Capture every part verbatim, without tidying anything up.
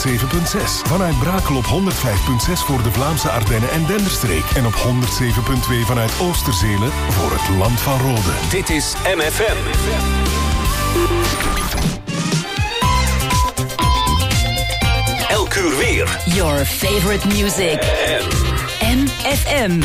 honderdzeven komma zes. Vanuit Brakel op honderdvijf komma zes voor de Vlaamse Ardennen en Denderstreek. En op honderdzeven komma twee vanuit Oosterzelen voor het Land van Rode. Dit is M F M. Elk uur weer. Your favorite music. M F M.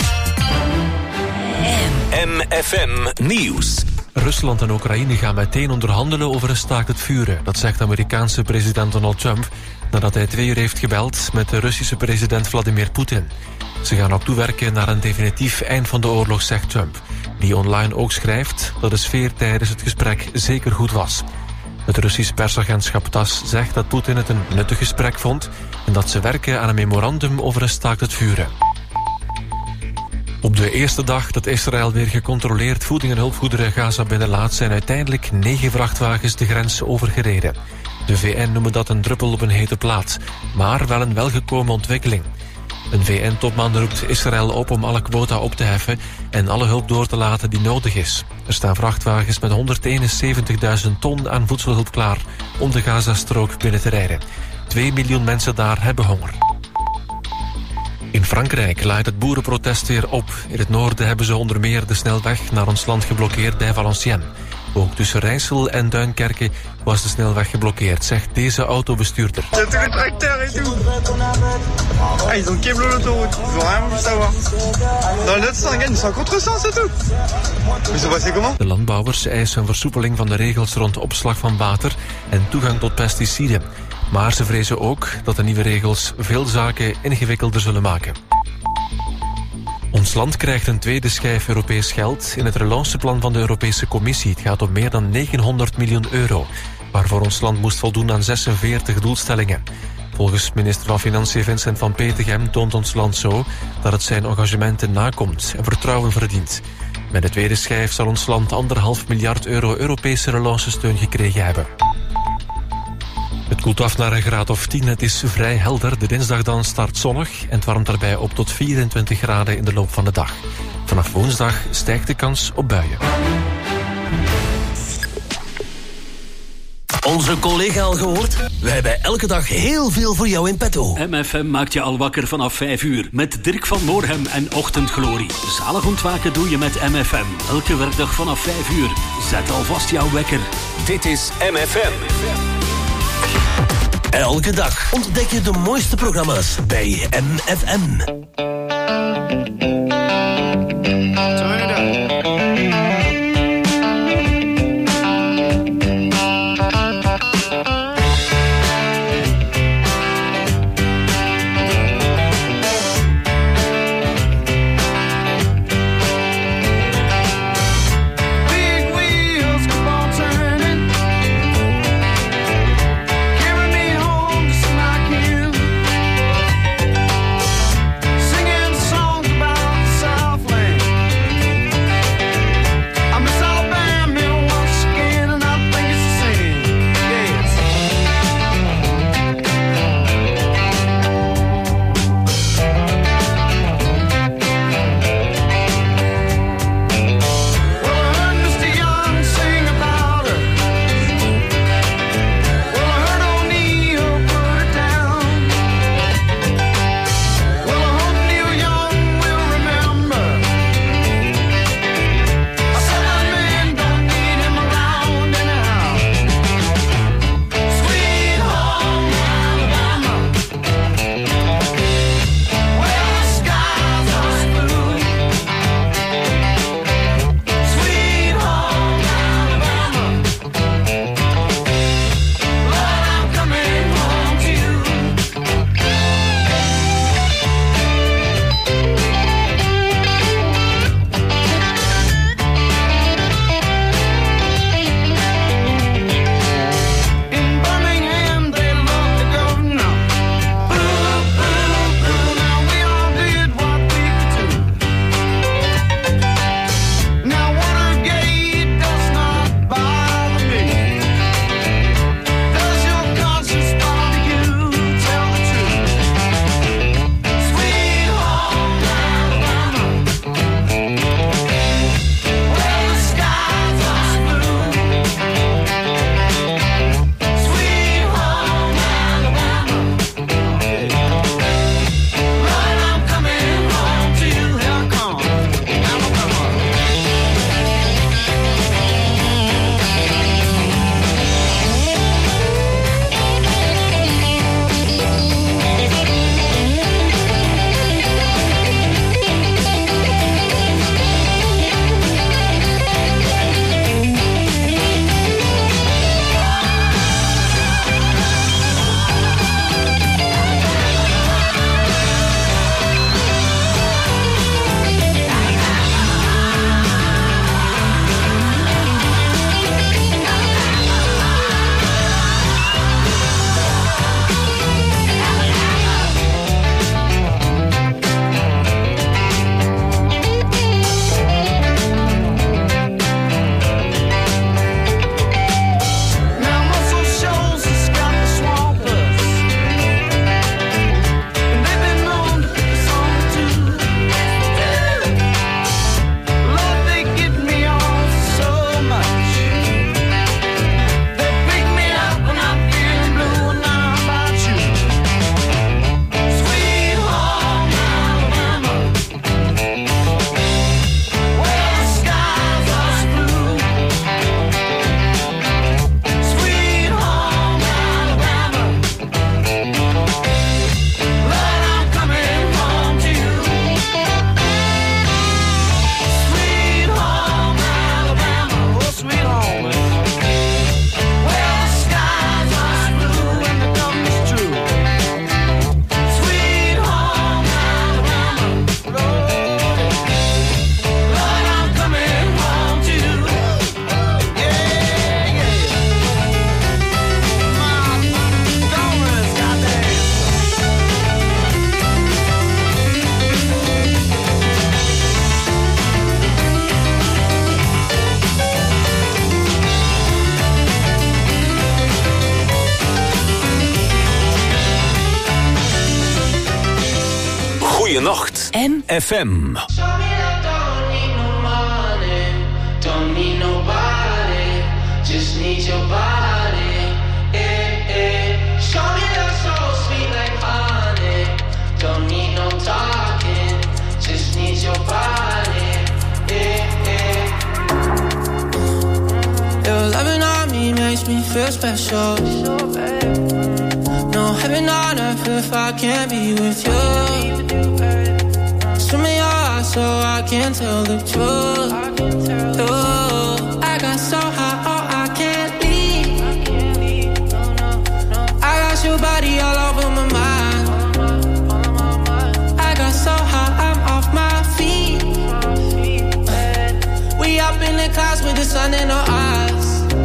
M F M Nieuws. Rusland en Oekraïne gaan meteen onderhandelen over een staakt het vuren. Dat zegt Amerikaanse president Donald Trump nadat hij twee uur heeft gebeld met de Russische president Vladimir Poetin. Ze gaan ook toewerken naar een definitief eind van de oorlog, zegt Trump, die online ook schrijft dat de sfeer tijdens het gesprek zeker goed was. Het Russisch persagentschap TASS zegt dat Poetin het een nuttig gesprek vond en dat ze werken aan een memorandum over een staakt het vuren. Op de eerste dag dat Israël weer gecontroleerd voeding en hulpgoederen Gaza binnenlaat, zijn uiteindelijk negen vrachtwagens de grens overgereden. De V N noemen dat een druppel op een hete plaat, maar wel een welgekomen ontwikkeling. Een V N-topman roept Israël op om alle quota op te heffen en alle hulp door te laten die nodig is. Er staan vrachtwagens met honderdeenenzeventigduizend ton aan voedselhulp klaar om de Gazastrook binnen te rijden. Twee miljoen mensen daar hebben honger. In Frankrijk laait het boerenprotest weer op. In het noorden hebben ze onder meer de snelweg naar ons land geblokkeerd bij Valenciennes. Ook tussen Rijssel en Duinkerke was de snelweg geblokkeerd, zegt deze autobestuurder. Tous les tracteurs et tout. Ah, ils ont câblé l'autoroute. Ils ont rien voulu savoir. Dans le Saint-Gagne, c'est en contresens, c'est tout. Mais c'est passé comment? De landbouwers eisen een versoepeling van de regels rond opslag van water en toegang tot pesticiden. Maar ze vrezen ook dat de nieuwe regels veel zaken ingewikkelder zullen maken. Ons land krijgt een tweede schijf Europees geld in het relanceplan van de Europese Commissie. Het gaat om meer dan negenhonderd miljoen euro, waarvoor ons land moest voldoen aan zesenveertig doelstellingen. Volgens minister van Financiën Vincent van Petegem toont ons land zo dat het zijn engagementen nakomt en vertrouwen verdient. Met de tweede schijf zal ons land anderhalf miljard euro Europese relancesteun gekregen hebben. Het koelt af naar een graad of tien. Het is vrij helder. De dinsdag dan start zonnig en het warmt daarbij op tot vierentwintig graden in de loop van de dag. Vanaf woensdag stijgt de kans op buien. Onze collega al gehoord? Wij hebben elke dag heel veel voor jou in petto. M F M maakt je al wakker vanaf vijf uur. Met Dirk van Moorhem en Ochtendglorie. Zalig ontwaken doe je met M F M. Elke werkdag vanaf vijf uur. Zet alvast jouw wekker. Dit is M F M. Elke dag ontdek je de mooiste programma's bij M F M. Turn it up. Singing Goeienacht. M F M. Don't need nobody, just need your body. Eh, eh. Show me that so sweet like honey. Don't need no talking, just need your body. Eh, eh. Your loving on me makes me feel special. No heaven on earth if I can't be with you. Swim in your eyes so I can tell the truth. Oh, I got so high, oh, I can't leave. I got your body all over my mind. I got so high, I'm off my feet. We up in the clouds with the sun in our eyes.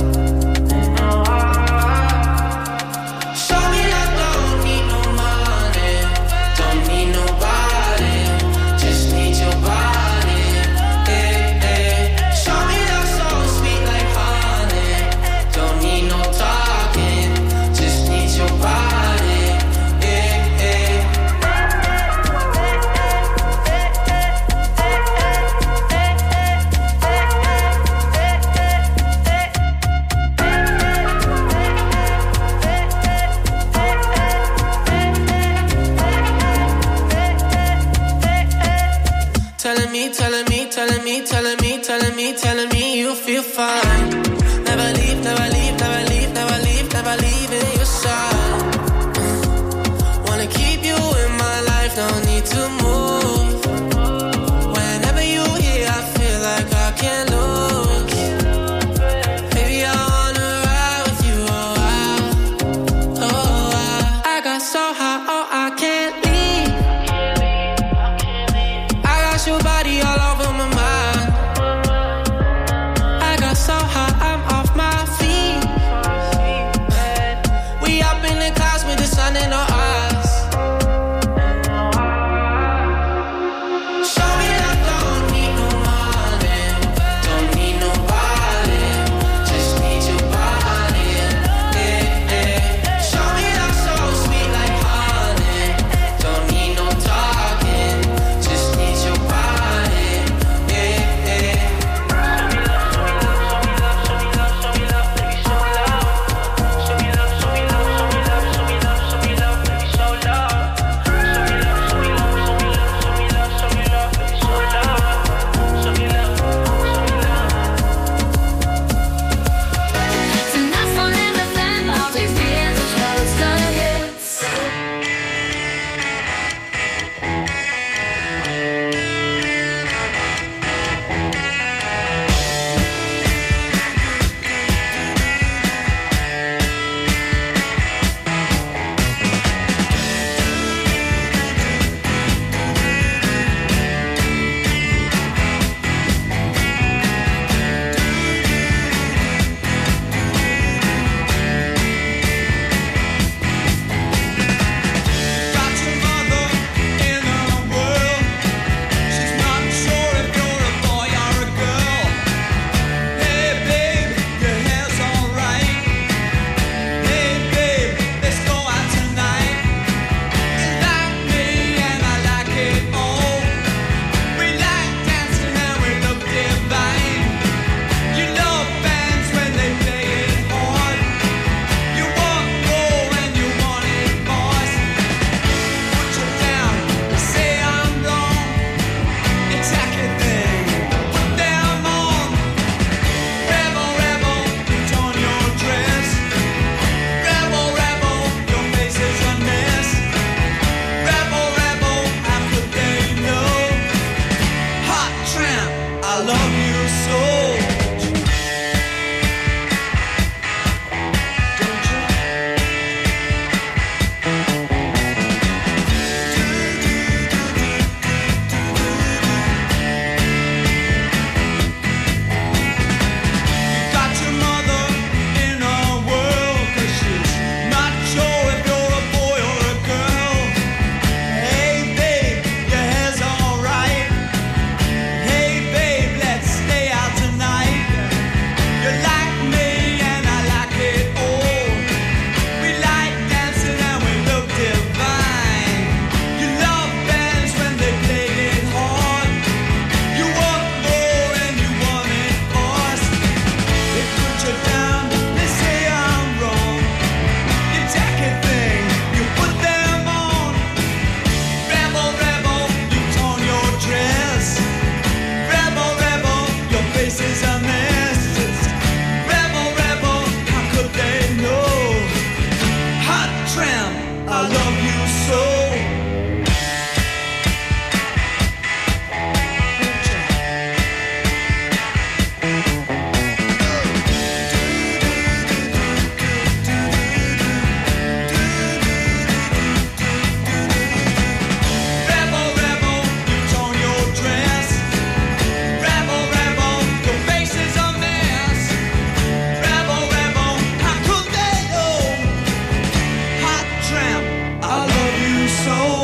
Show me that don't need no money, don't need nobody, just need your body. Eh, eh. Show me that so sweet like honey. Don't need no talking, just need your body. Eh, eh. Telling me, telling me, telling me, telling me, telling me, telling me you feel fine. Never leave, never leave, never leave, never leave, never leave in your side. Wanna keep you in my life, no need to move. Whenever you here, I feel like I can't lose. Baby, I wanna ride with you, oh I, oh I. I got so high, oh I can't leave. I got your body all over my mind. I got so high, I'm off my feet. I love you so. So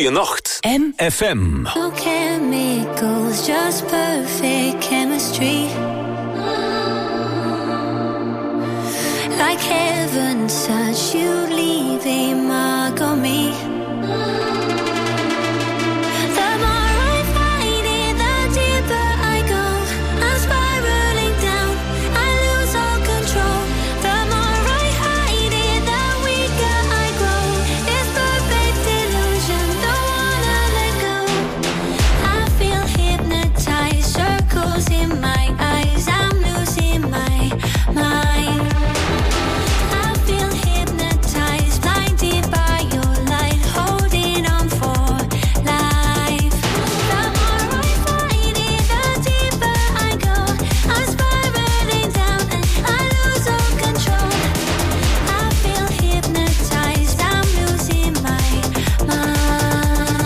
Goeienacht. M F M. No chemicals, just perfect chemistry. Like heaven touch, you leave a mark on me. The more I fight it, the deeper I go. I'm spiraling down, I lose all control. The more I hide it, the weaker I grow. It's perfect illusion, don't wanna let go. I feel hypnotized, circles in my eyes. I'm losing my mind. I feel hypnotized, blinded by your light, holding on for life. The more I fight it, the deeper I go. I'm spiraling down and I lose all control. I feel hypnotized, I'm losing my mind.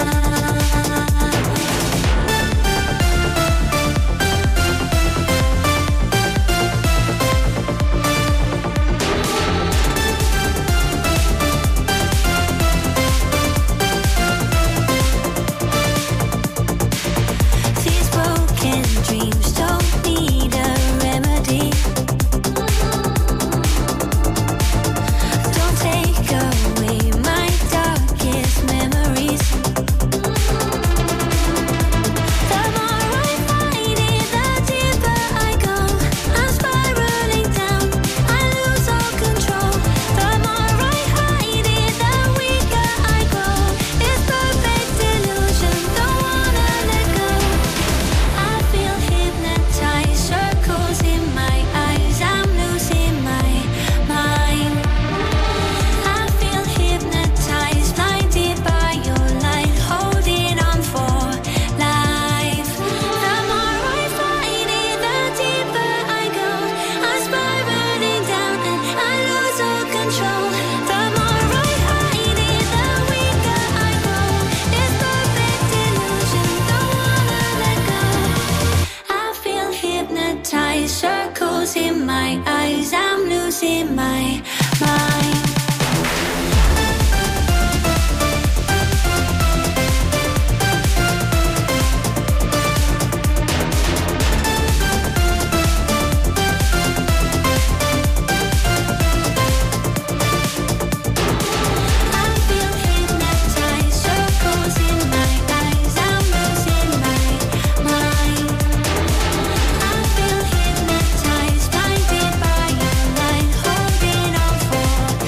These broken dreams don't need a remedy. Don't take away my darkest memories. The more I fight it, the deeper I go. I'm spiraling down, I lose all control. The more I hide it, the weaker I grow. It's perfect illusion, don't wanna let go. I feel hypnotized, circles in my eyes. I'm losing my mind. I feel hypnotized, blinded by your light, holding on for life. The more I fight it, the deeper I go. I'm spiraling down and I lose all control. The more I hide it, the weaker I grow. It's perfect illusion, don't wanna let go. I feel hypnotized, circles in my eyes. I'm losing my mind. I feel hypnotized, circles in my eyes. I'm losing my mind. I feel hypnotized, blinded by your light, holding on for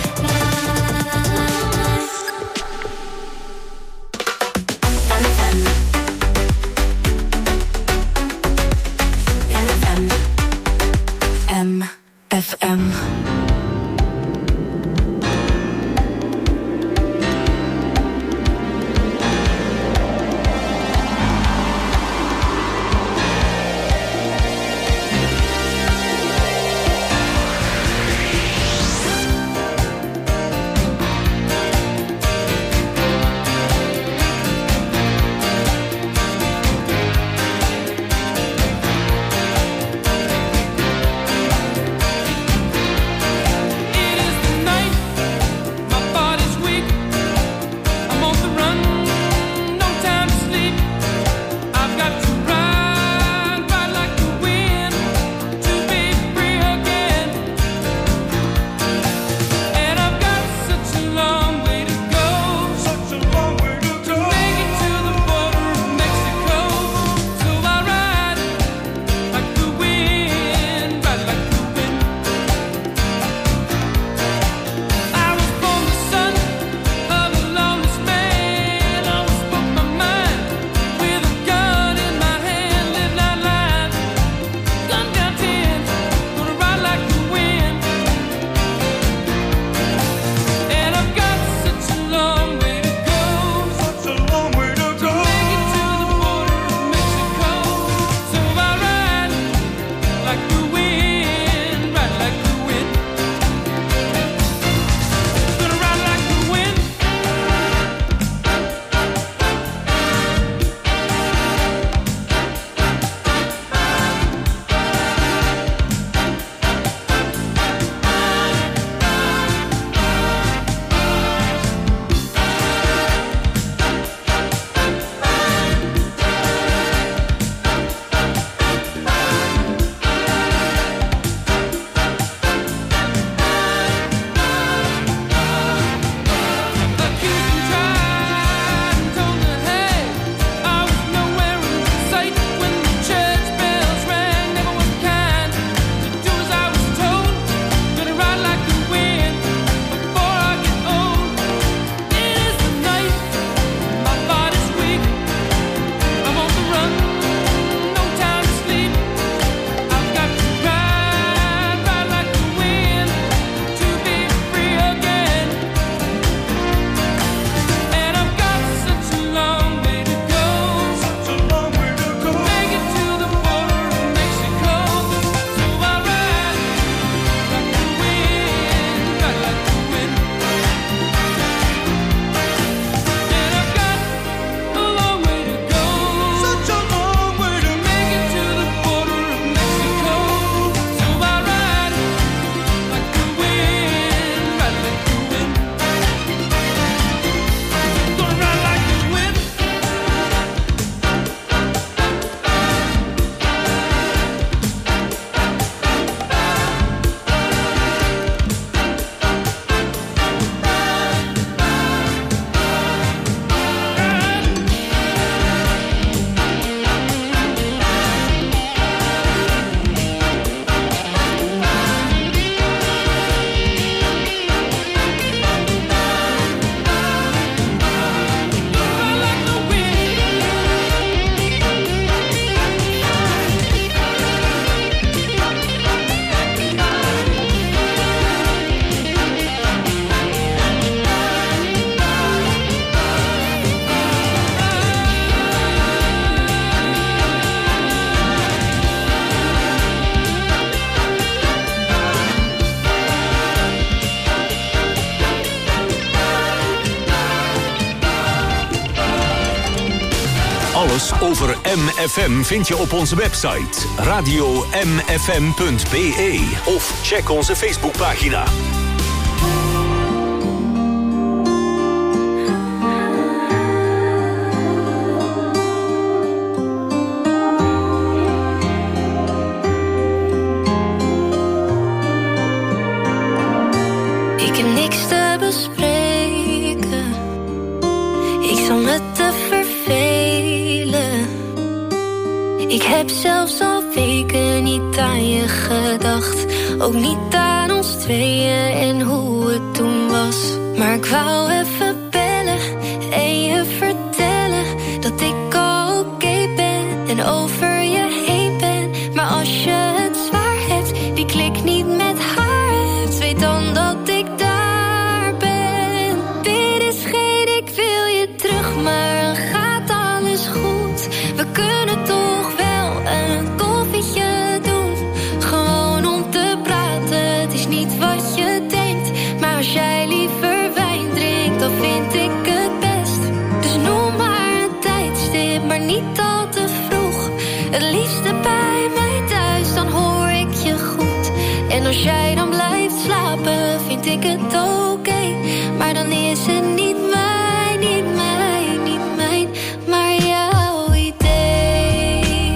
over M F M vind je op onze website radio m f m punt b e of check onze Facebookpagina. Ik heb niks te bespreken. Ik zal me te vervelen. Ik heb zelfs al weken niet aan je gedacht. Ook niet aan ons tweeën en hoe het toen was. Maar ik wou even bellen en je vertellen dat ik al oké ben en over je heen ben. Maar als je het zwaar hebt, die klik niet met haar hebt, weet dan dat ik daar ben. Dit is geen ik wil je terug, maar dan gaat alles goed. We kunnen toch wel een koffietje doen, gewoon om te praten. Het is niet wat je denkt, maar als jij liever wijn drinkt, dan vind ik het best. Dus noem maar een tijdstip, maar niet al te vroeg. Het liefste bij mij thuis, dan hoor ik je goed. En als jij dan blijft slapen, vind ik het oké. Maar dan is het niet mijn, niet mijn, niet mijn, maar jouw idee.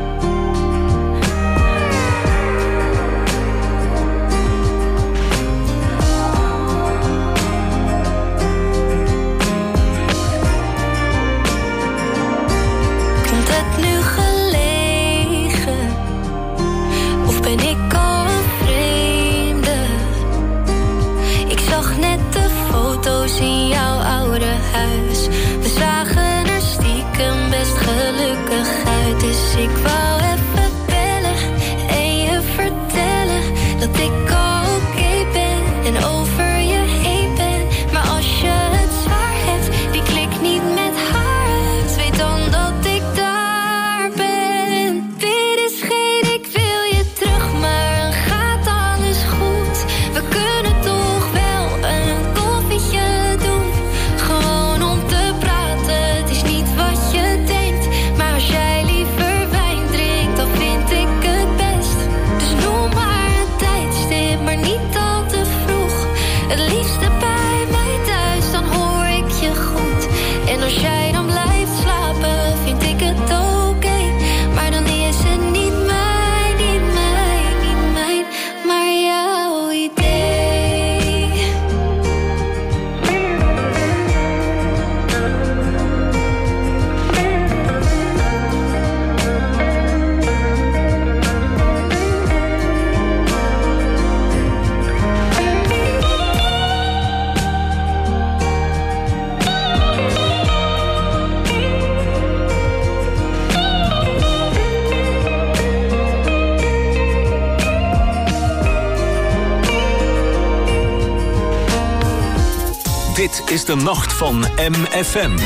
Komt het nu gelegen? Of ben ik al een vreemde? Ik zag net de foto's in jouw oude huis. We zagen er stiekem best gelukkig uit. Dus ik wou even bellen en je vertellen dat ik al oké ben en over je heen ben. Maar als je het zwaar hebt, die klik niet met haar uit, weet dan dat ik daar ben. Dit is geen ik wil je terug, maar dan gaat alles goed. We kunnen toch wel een koffietje doen, gewoon om te praten. Het is niet wat je denkt, maar als jij liever wijn drinkt, dan vind ik het best. Dus noem maar een tijdstip, maar niet al te vroeg. Het liefste bij mij thuis, dan hoor ik je goed. En als jij dan blijft slapen, vind ik het oké. Maar dan is het niet mijn, niet mijn, niet mijn, maar jouw idee. Dit is de nacht van M F M.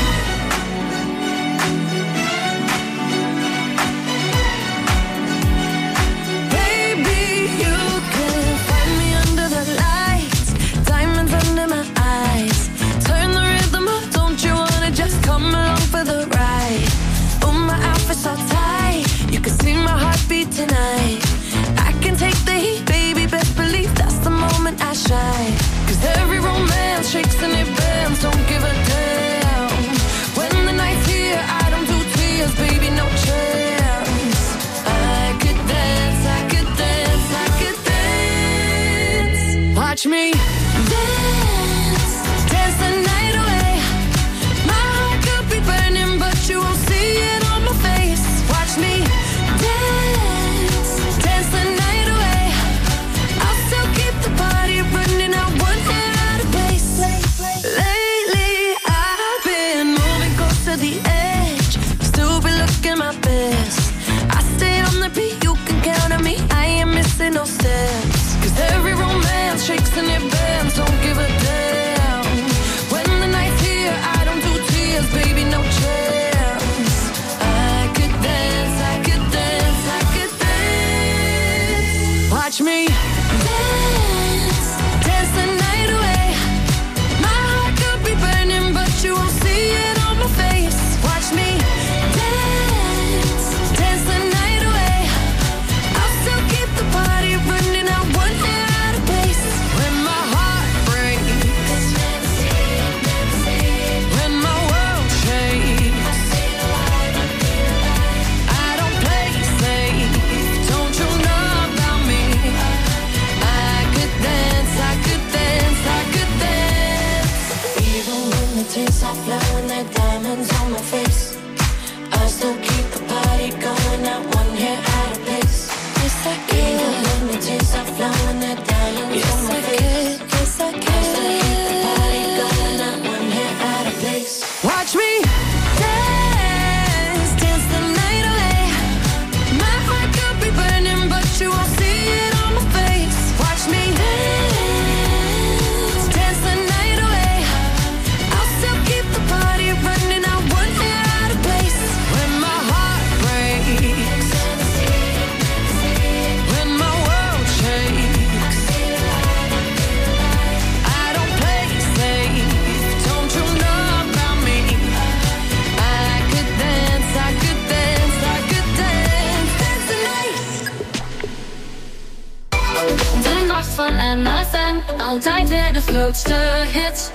Baby, you can find me under the lights, diamonds under my eyes. Turn the rhythm up, don't you wanna just come along for the ride? Oh, my outfit's all tight, you can see my heartbeat tonight. I can take the heat, baby, best believe that's the moment I shine. Cause every romance shakes and it bends, don't give a damn. When the night's here, I don't do tears, baby, no chance. I could dance, I could dance, I could dance. Watch me dance, dance the night away. My heart could be burning, but you won't see it on my face. Watch me dance, dance the night away. I'll still keep the party running, I one hand out of place. Lately, I've been moving close to the edge, still be looking my best. I stay on the beat, you can count on me, I ain't missing no steps. Cause every romance shakes and it bends, don't give a damn. When the night's here, I don't do tears, baby, no chance. I could dance, I could dance, I could dance. Watch me dance, dance the night away. My heart could be burning, but you won't see it on my face. Watch me dance. van M F M. Altijd weer de grootste hits.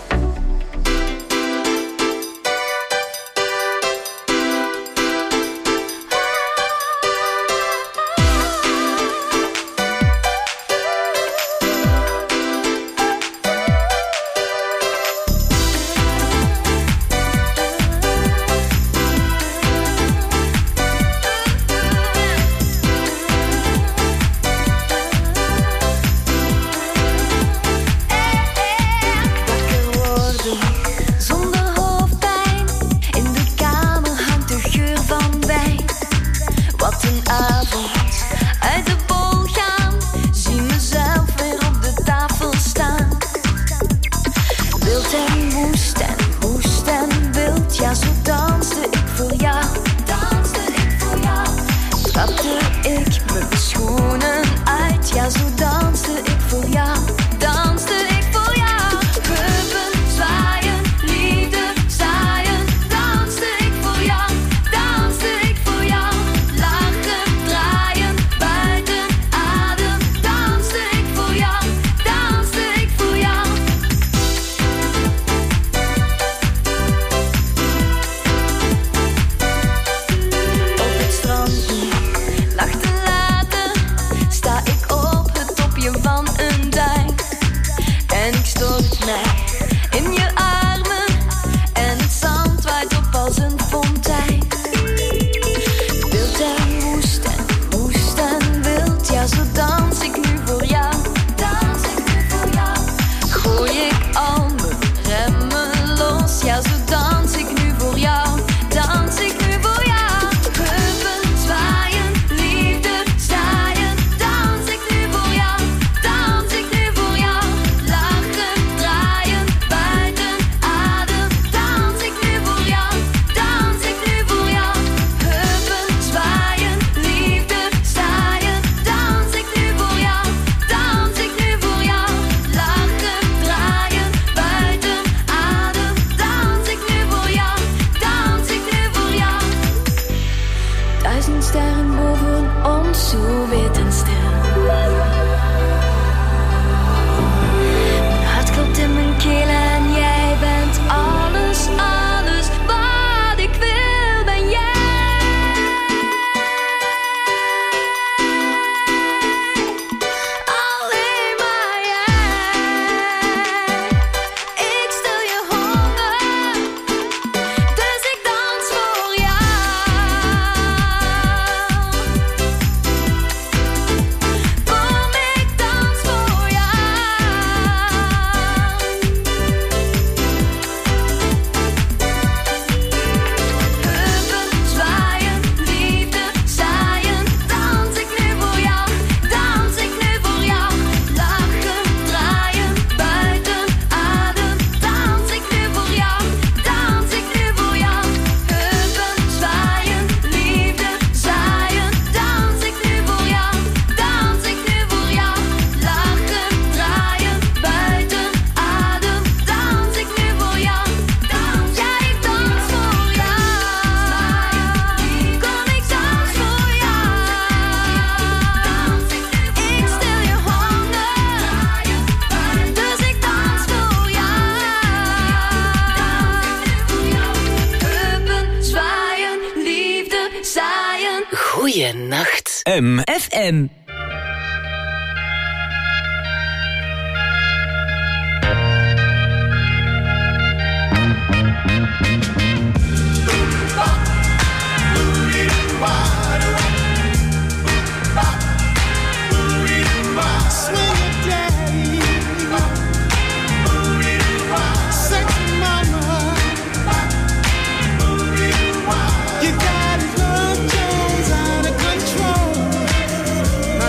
Goeienacht. M F M. You got love Jones out of control.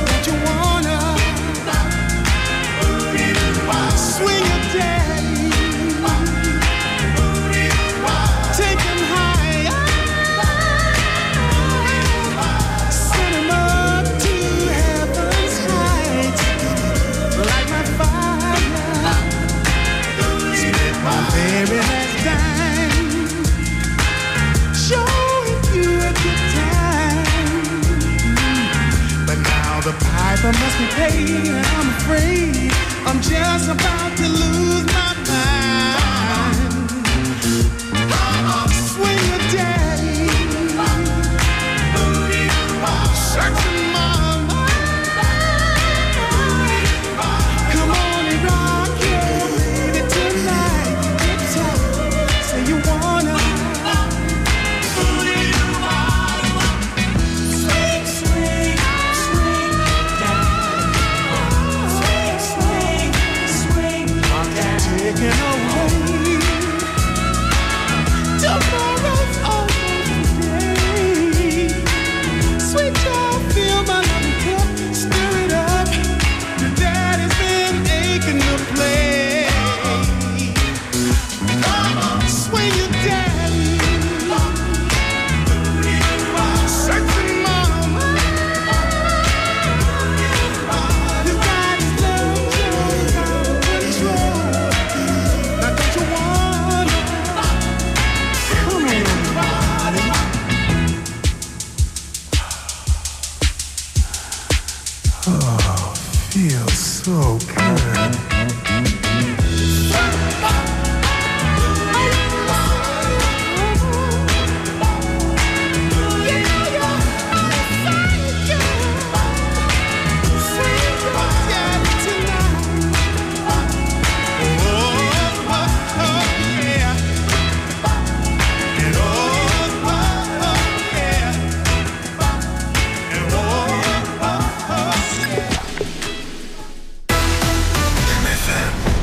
Something must be paid, and I'm afraid I'm just about to lose my mind. Swing your daddy, searching my mind. Come on and rock your baby tonight. Get tight, say you wanna. Swing, swing, swing, swing, swing, swing, taking away tomorrow's almost day. Sweet child, feel my love cup, stir it up. Your daddy's been aching to play. Swing your daddy, searching mama. You got his love under control. Now don't you wanna come on, body? Oh, feels so good. M F M.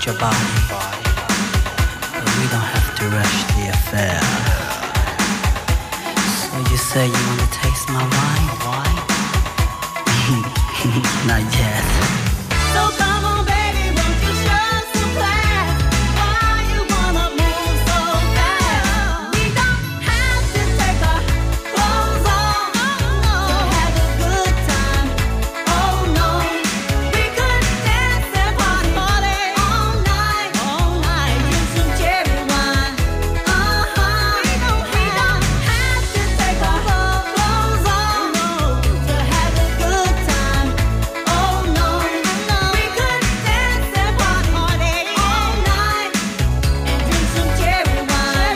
want your body, but we don't have to rush the affair. So you say you wanna taste my wine? Not yet. So come on, baby, won't you show some class? Why you wanna move so fast? We don't have to take our clothes off to have a good time. Oh no, we could dance and party all night, all night. Drink some cherry wine. Uh huh. We don't have to take our clothes off to have a good time. Oh no, we could dance and party all night and drink some cherry wine.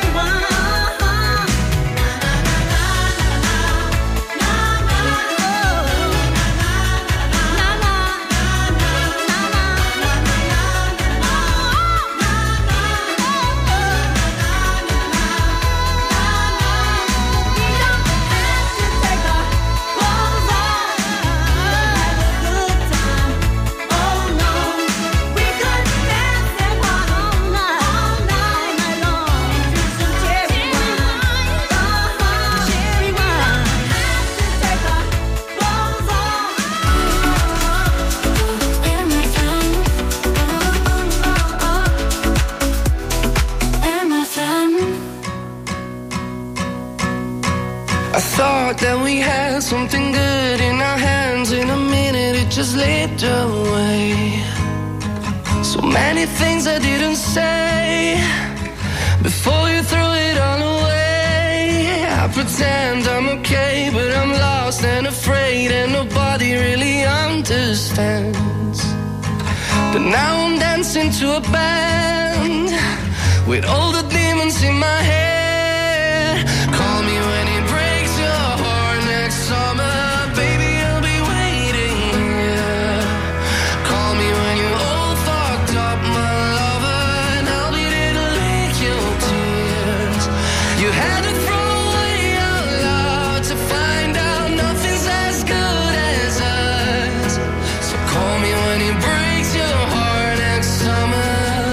I thought that we had something good in our hands. In a minute it just slipped away. So many things I didn't say before you threw it all away. I pretend I'm okay, but I'm lost and afraid, and nobody really understands. But now I'm dancing to a band with all the demons in my head. Call me when it breaks your heart next summer, baby, I'll be waiting, yeah. Call me when you're all fucked up, my lover, and I'll be there to lick your tears. You had to throw away your love to find out nothing's as good as us. So call me when it breaks your heart next summer.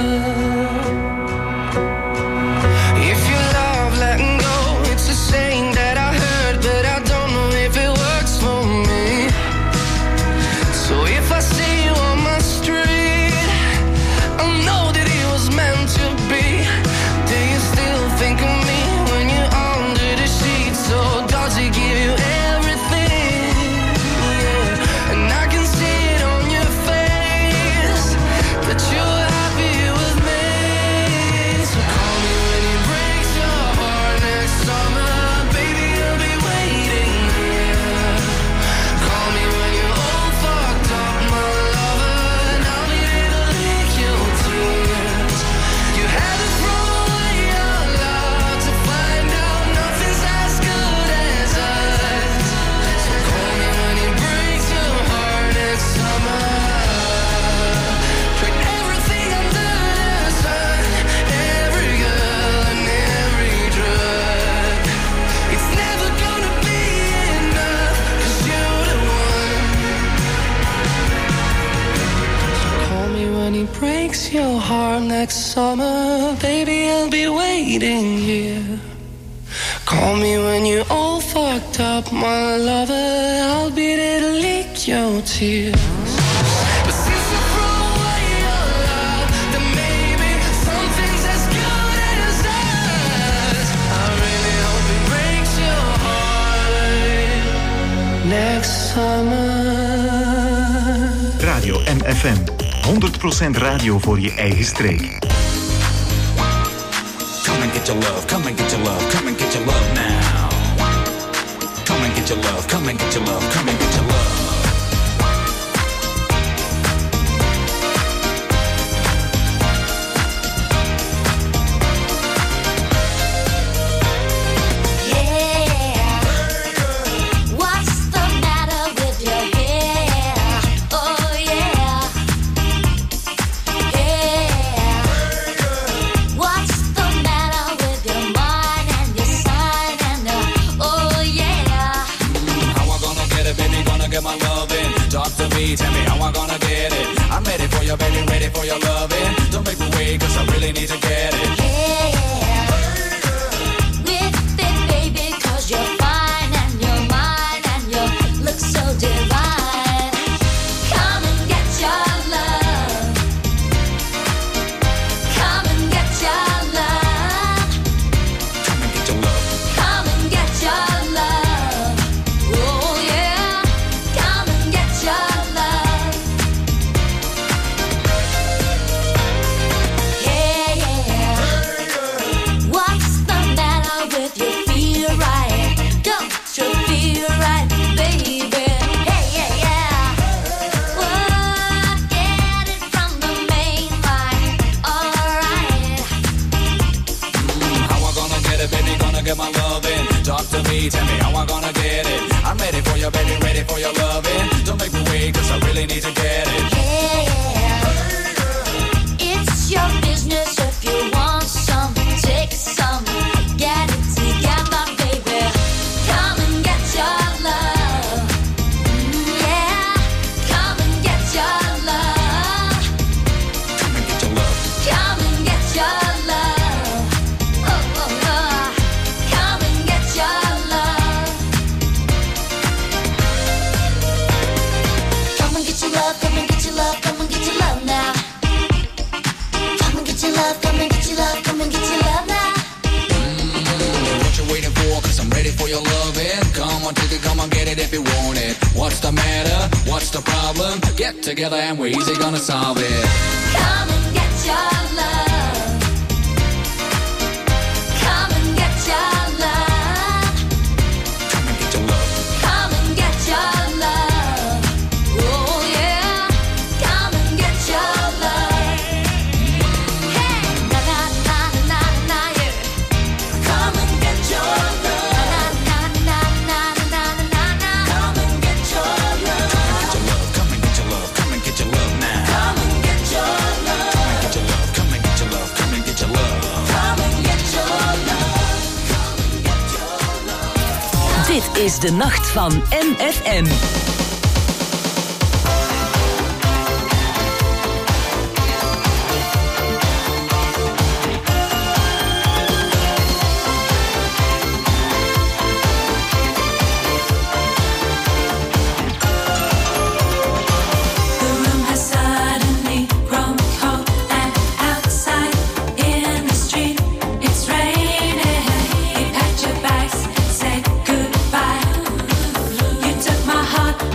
If you love letting go, it's a saying that I heard, but I don't know if it works for me. So if I see you on my street, I'll know that it was meant to be. Do you still think of me when you're under the sheets? So does it give you everything? Yeah. And I can see it on your face that you're happy with me. So call me when it breaks your heart next summer, baby, I'll be waiting here. Call me when you're all fucked up, my lover, and I'll be there to lick your tears. You had to throw away your love to find out nothing's as good as us. So call me when it breaks your heart next summer. Tried everything under the sun, every girl and every drug. It's never gonna be enough, 'cause you're the one. So call me when it breaks your heart next summer, baby, I'll be waiting here. Call me when you're all fucked up, my lover, I'll be there to lick your tears. But since you threw away your love, then maybe something's as good as us. I really hope it breaks your heart next summer. Radio M F M. honderd procent radio voor je eigen streek. Come and get your love, come and get your love, come and get your love now. Come and get your love, come and get your love, come and get your love. What's the matter with your hair? Oh yeah, yeah. What's the matter with your mind and your sign and the, oh yeah. How I gonna get it, baby? Gonna get my love in. Talk to me, tell me how I'm gonna get it. I'm ready for you, baby, ready for your loving. Don't make me wait, cause I really need to get it. Yeah, with it, baby, cause you're fine and you're mine and you look so divine. Come and get your love. Come and get your love. Come and get your love. Come and get your love. Oh yeah. Come and get your love. Yeah, yeah. What's the matter with you? Feel right? Don't you feel right, baby? Hey, yeah, yeah. What? Get it from the main line. Alright. How I gonna get it, baby, gonna get my loving. Talk to me, tell me how I gonna get it. I'm ready for you, baby, ready for your loving. Don't make me wait, cause I really need to get it. Yeah, yeah. It's your business if you want some. Take some. Get it together, baby. Come and get your love. Mm, yeah. Come and get your love. Come and get your love. Come and get your love. Oh, oh, oh. Come and get your love. Come and get your love, come and get your love, come and get your love now. Come and get your love, come and get your love, come and get your love now. What you waiting for, cause I'm ready for your loving. Come on, take it, come on, get it if you want it. What's the matter? What's the problem? Get together and we're easy gonna solve it. Come and get your love. Come and get your love. Come and get your love. Come and get your love. Oh yeah. Come and get your love. Hey, na na na na na yeah. Come and get your love. Na na na na na na na. Come and get your love. Come and get your love, come and get your love now. Come and get your love. Get your love, come and get your love, come and get your love. Come and get your love. Dit is de nacht van M F M. The room has suddenly grown cold and outside in the street it's raining. You packed your bags, said goodbye. You took my heart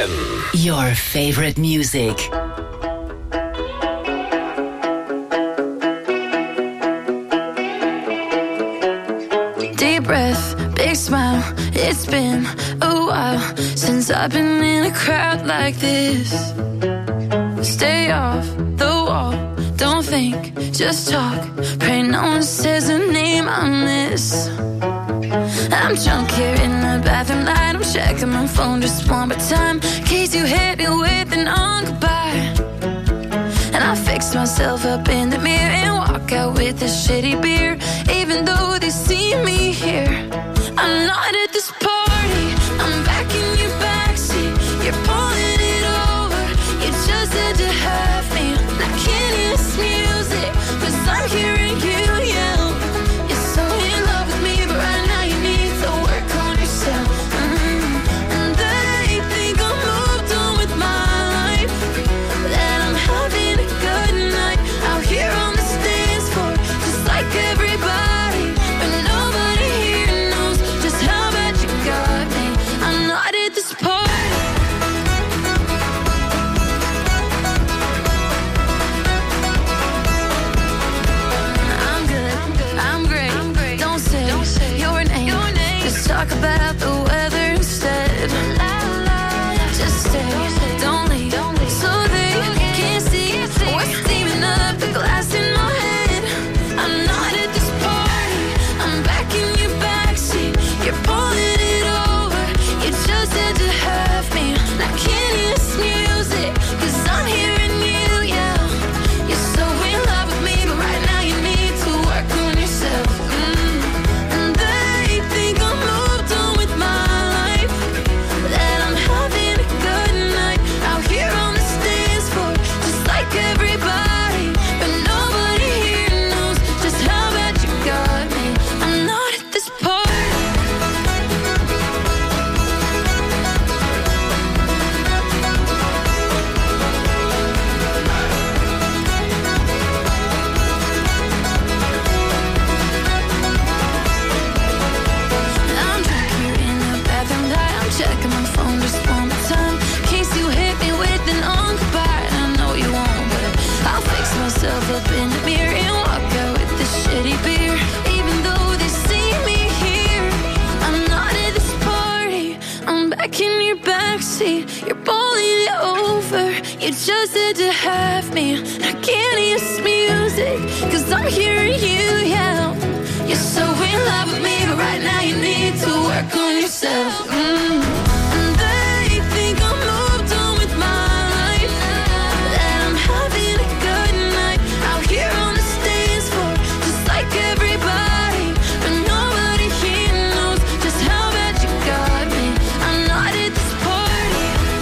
M. Your favorite music. Deep breath, big smile. It's been a while since I've been in a crowd like this. Stay off the wall, don't think, just talk. Pray no one says a name I miss. I'm drunk here in the bathroom light. I'm checking my phone just one more time, in case you hit me with an on goodbye. And I fix myself up in the mirror and walk out with a shitty beer. Even though they see me here, I'm not at this party. I'm back in your backseat. You're pulling it over. You just had to have me. I can't hear this music, 'cause I'm hearing you yell. You're so in love with me, but right now you need to work on yourself. Mm. And they think I'm moved on with my life, that I'm having a good night out here on the dance floor, just like everybody. But nobody here knows just how bad you got me. I'm not at this party. I'm good, I'm great. Don't say your name. Just talk about the weather instead. Just stay, don't leave, so they can't see what's steaming up the glass in my head. I'm not at this party. I'm back in your backseat. You're pulling it over. You just had to have me. I can't hear this music, 'cause I'm hearing you yell. You're so in love with me, but right now you need to work on yourself. Mm. And they think I'm moved on with my life, that I'm having a good night out here on the dance floor, just like everybody. But nobody here knows just how bad you got me. I'm not at this party. I'm drunk here in the bathroom light. I'm checking my phone just one more time, in case you hit me with an on goodbye. I know you won't, but I'll fix myself up in the mirror and walk out with this shitty beer. Even though they see me here, I'm not at this party. I'm back in your backseat. You're pulling it over. You just had to have me. I can't hear this music, 'cause I'm hearing you yell. You're so in love with me, but right now you need to work on yourself. Mm. And they think I'm moved on with my life, that I'm having a good night out here on the dance floor, just like everybody. But nobody here knows just how bad you got me. I'm not at this party.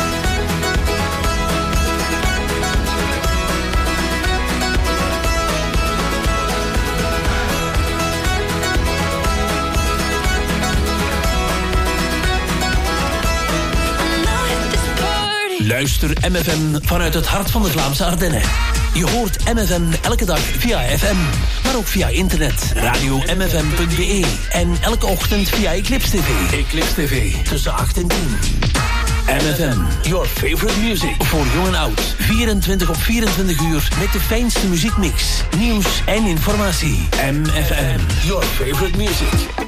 Luister M F M vanuit het hart van de Vlaamse Ardennen. Je hoort M F M elke dag via F M, maar ook via internet, radio m f m punt b e en elke ochtend via Eclipse T V. Eclipse T V, tussen acht en tien. M F M, your favorite music. Voor jong en oud, vierentwintig op vierentwintig uur met de fijnste muziekmix, nieuws en informatie. M F M, your favorite music.